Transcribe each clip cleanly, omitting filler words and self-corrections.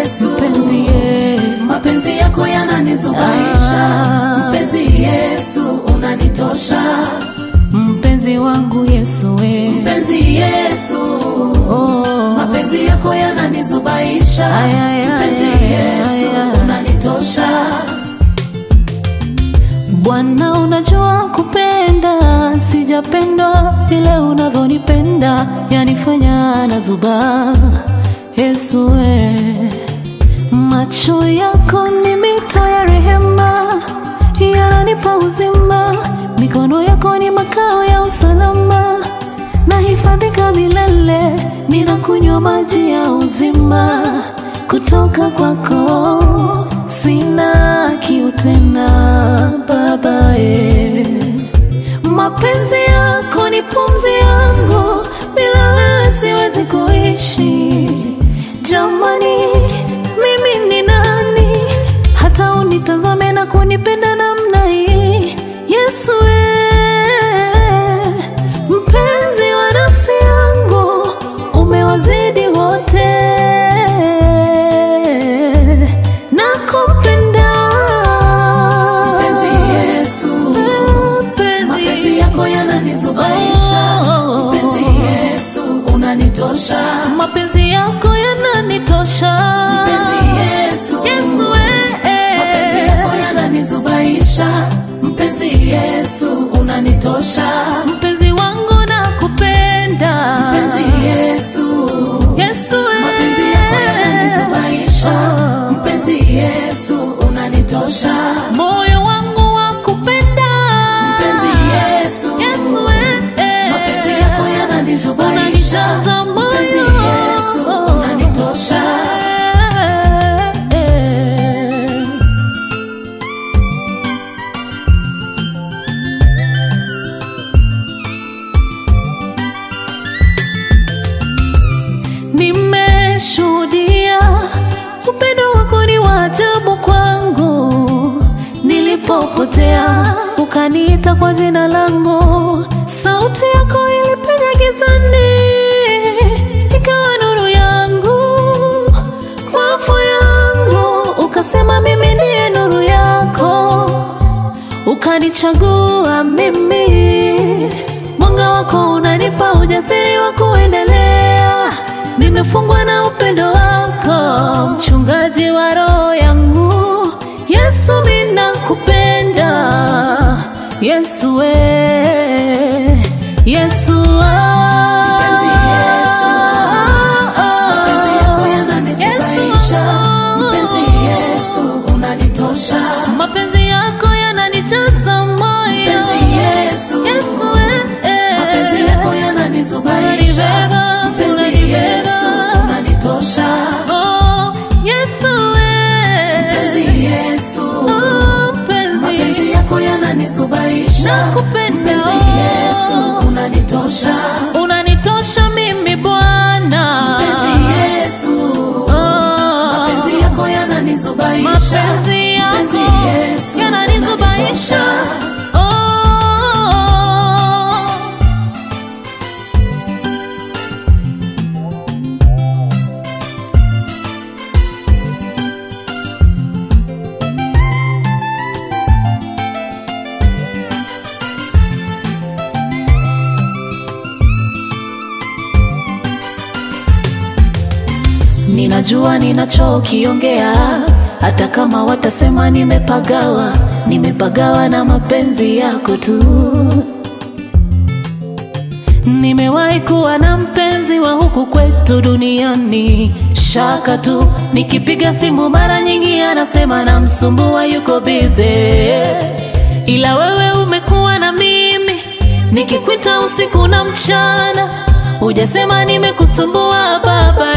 Yesu, mapenzi yako yananizubaisha. mpenzi Yesu unanitosha. Mpenzi wangu Yesu we, mpenzi Yesu, mapenzi yako yananizubaisha. Mpenzi Yesu unanitosha. Bwana unajua kupenda, sijapendwa vile unavyonipenda, yanifanya nazuba. Yesu we, macho yako ni mito ya rehema, yananipa uzima. Mikono yako ni makao ya usalama, nahifadhika milele. Ninakunywa maji ya uzima kutoka kwako, sina kiu tena Baba. Mapenzi yako ni pumzi yangu, bila wewe siwezi kuishi. Jamani, mimi ni nani hata unitazame na kunipenda namna hii? Yesu mpenzi wa nafsi yangu, umewazidi wote. Nakupenda mpenzi Yesu, mapenzi yako yananizubaisha. Mpenzi Yesu unanitosha. mapenzi yako yananitosha. Mpenzi Yesu, mapenzi yako yananizubaisha. Mpenzi Yesu unanitosha. Mpenzi wangu nakupenda. Mpenzi Yesu, mapenzi yako yananizubaisha. Mpenzi Yesu unanitosha. moyo wangu wakupenda. Mpenzi Yesu, mapenzi yako yananizubaisha. Mpenzi Yesu unanitosha. Nimeshuhudia upendo wako ni wa ajabu kwangu. Nilipopotea ukaniita kwa jina langu, sauti yako ilipenya gizani, ikawa nuru yangu, wafu yangu. Ukasema mimi ndiye nuru yako, ukanichagua mimi. Mwanga wako unanipa ujasiri wa kuendelea. Nimefungwa na upendo wako, mchungaji wa roho yangu. Yesu mimi nakupenda. Yesu we, Yesu Mpenzi Yesu, mapenzi yako yananizubaisha. Mpenzi Yesu unanitosha. mapenzi yako yananijaza moyo. Mpenzi Yesu, mapenzi yako yananizubaisha. Mpenzi Yesu unanitosha. Mpenzi Yesu, mapenzi yako yananizubaisha. Mpenzi Yesu unanitosha. Unanitosha mimi Bwana. Mpenzi Yesu, mapenzi yako yananizubaisha. Mpenzi Yesu yananizubaisha. Ninajua ninachokiongea, hata kama watasema nimepagawa na mapenzi yako tu. Nimewahi kuwa na mpenzi wa huku kwetu duniani, shaka tu. Nikipiga simu mara nyingi anasema namsumbua, yuko busy. Ila wewe umekuwa na mimi, nikikuita usiku na mchana, hujasema nimekusumbua Baba.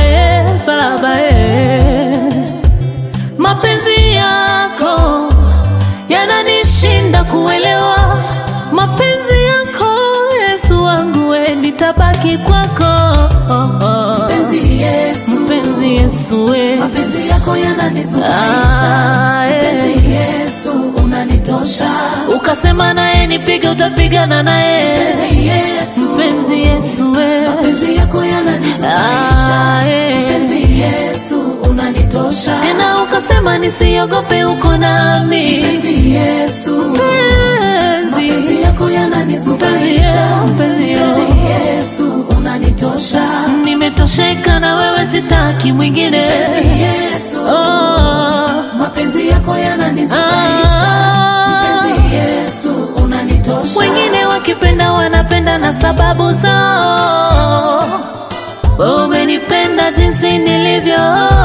Mapenzi yako yananishinda kuelewa. Mapenzi yako Yesu wangu, nitabaki kwako. Mpenzi Yesu, mapenzi yako yananizubaisha. Mpenzi Yesu unanitosha. Ukasema naye nipige, utapigana naye. Mpenzi Yesu, mapenzi yako yananizubaisha. Mpenzi Yesu unanitosha. unanitosha. Tena ukasema nisiogope, uko nami. Mpenzi Yesu, mapenzi yako yananizubaisha. Mpenzi Yesu, unanitosha. Nimetosheka na wewe, sitaki mwingine. Mpenzi Yesu, mapenzi yako yananizubaisha. Mpenzi Yesu, unanitosha. Wengine wakipenda wanapenda na sababu zao, umenipenda jinsi nilivyo.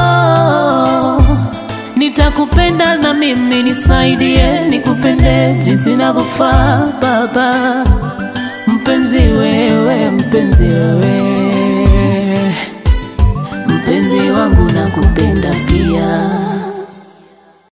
Nitakupenda na mimi, nisaidie nikupende jinsi ninavyofaa Baba. Mpenzi wewe, mpenzi wewe, mpenzi wangu nakupenda pia.